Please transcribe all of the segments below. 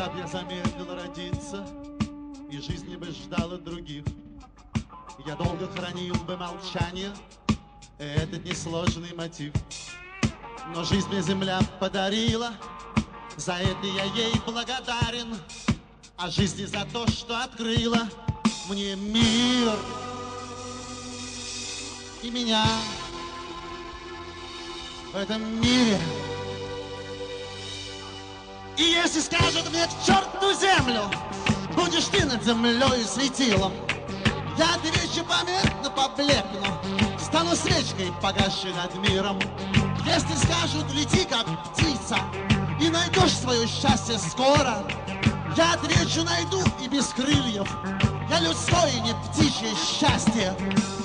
Когда б я замедлил родиться, и жизни бы ждала других, я долго хранил бы молчание, этот несложный мотив. Но жизнь мне земля подарила, за это я ей благодарен, а жизни за то, что открыла мне мир и меня в этом мире. И если скажут мне к черту землю, будешь ты над землей светилом, я отвечу, померкну, поблекну, стану свечкой, погасшей над миром. Если скажут, лети как птица и найдешь свое счастье скоро, я отвечу, найду и без крыльев, я людское, не птичье счастье.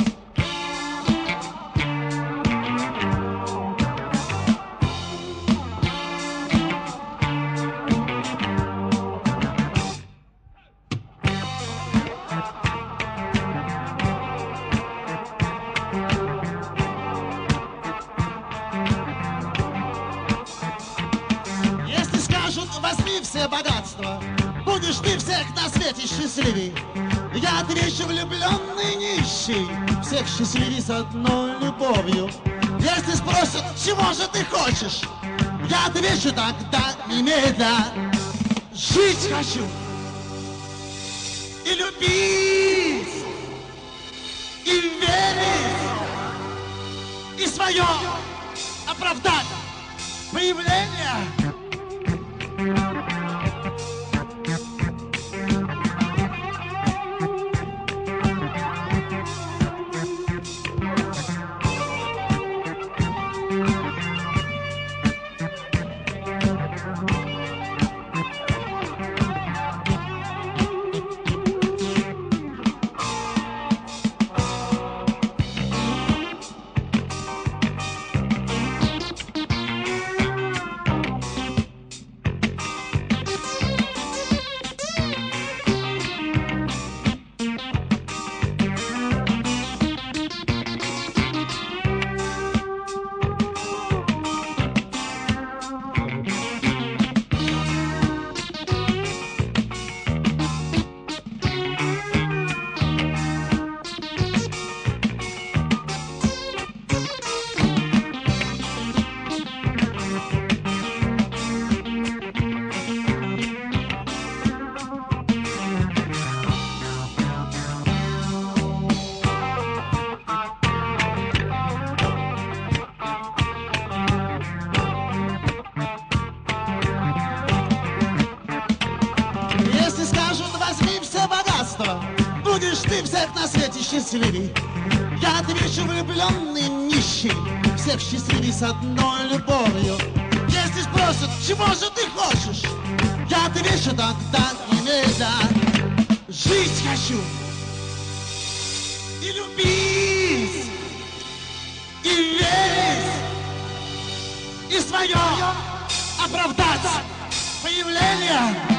Возьми все богатства, будешь ты всех на свете счастливей. Я отвечу, влюбленный нищий, всех счастливей с одной любовью. Если спросят, чего же ты хочешь, я отвечу тогда немедля: жить хочу и любить, и верить, и свое оправдать появление. Будешь ты всех на свете счастливей. Я отвечу, влюбленный нищий, всех счастливей с одной любовью. Если спросят, чего же ты хочешь, я отвечу тогда немедля: жить хочу и любить, и верить, и свое оправдать появление.